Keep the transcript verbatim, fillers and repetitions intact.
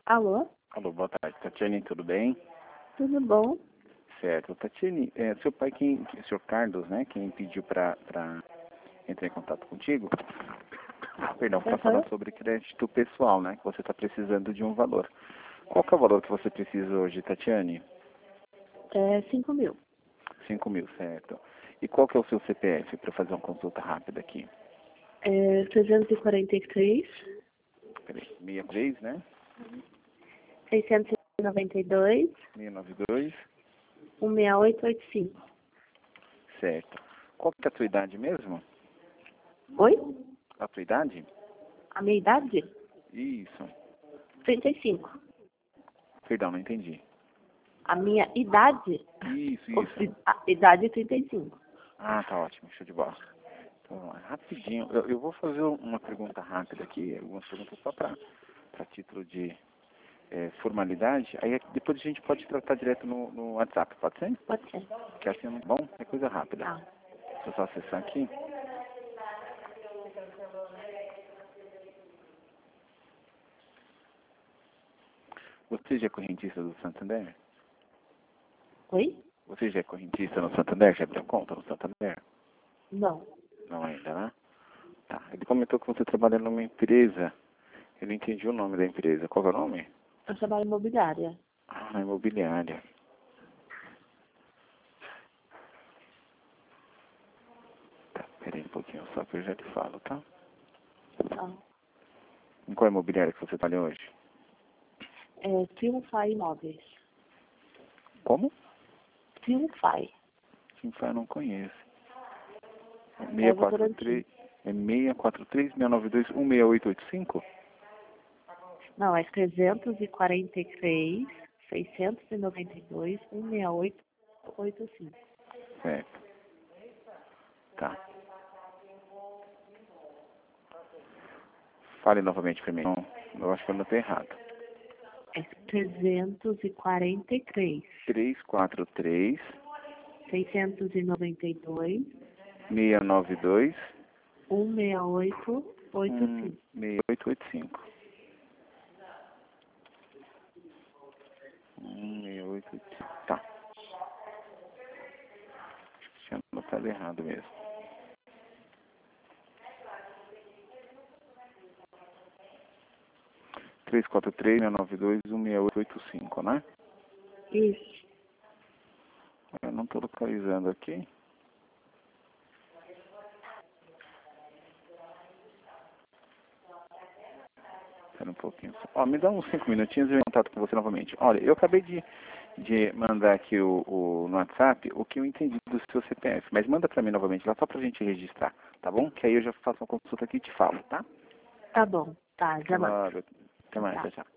Alô? Alô, boa tarde. Tatiane, tudo bem? Tudo bom? Certo. Tatiane, é, seu pai, quem, o senhor Carlos, né, quem pediu para entrar em contato contigo, perdão, para Uhum. falar sobre crédito pessoal, né, que você está precisando de um valor. Qual que é o valor que você precisa hoje, Tatiane? É cinco mil. Cinco mil, certo. E qual que é o seu C P F para fazer uma consulta rápida aqui? É trezentos e quarenta e três, Peraí, sessenta e três, né? seiscentos e noventa e dois, seiscentos e noventa e dois, cento e sessenta e oito, oitenta e cinco. certo. Qual que é a tua idade mesmo? Oi? A tua idade? A minha idade? Isso. trinta e cinco. Perdão, não entendi. A minha idade? Isso, Ou isso. se- A idade é trinta e cinco. Ah, tá ótimo, show de bola. Então, vamos lá, rapidinho, eu, eu vou fazer uma pergunta rápida aqui, algumas perguntas só para título de é, formalidade, aí depois a gente pode tratar direto no, no WhatsApp, pode ser? Pode ser. Que assim, é bom, é coisa rápida. Tá. Deixa eu só acessar aqui. Você já é correntista do Santander? Oi? Você já é correntista no Santander? Já abriu conta no Santander? Não. Não ainda, né? Tá, ele comentou que você trabalha numa empresa, eu não entendi o nome da empresa, qual é o nome? Eu trabalho em imobiliária. Ah, imobiliária. Tá, peraí um pouquinho só que eu já te falo, tá? Tá. Em qual imobiliária que você trabalha hoje? É Triunfai Imóveis. Como? Triunfai. Sinfá, eu não conheço. É seiscentos e quarenta e três, Votorantim. é seiscentos e quarenta e três, seiscentos e noventa e dois, um seis oito oito cinco? Não, é trezentos e quarenta e três, seiscentos e noventa e dois, cento e sessenta e oito, oitenta e cinco. Certo. Tá. Fale novamente pra mim. Não, eu acho que eu anotei errado. É trezentos e quarenta e três, trezentos e quarenta e três, seiscentos e noventa e dois, seiscentos e noventa e dois, cento e sessenta e oito, oitenta e um cinco. seis oito oito cinco. um seis oito oito cinco. Tá. Acho que tinha anotado errado mesmo. trezentos e quarenta e três, seiscentos e noventa e dois, um seis oito oito cinco, né? Isso. Eu não estou localizando aqui. Espera um pouquinho. Ó, me dá uns cinco minutinhos e eu contato com você novamente. Olha, eu acabei de, de mandar aqui o, o, no WhatsApp o que eu entendi do seu C P F. Mas manda para mim novamente lá só pra gente registrar, tá bom? Que aí eu já faço uma consulta aqui e te falo, tá? Tá bom. Tá, Até já mando. logo. Até mais. Tá. Tchau, tchau.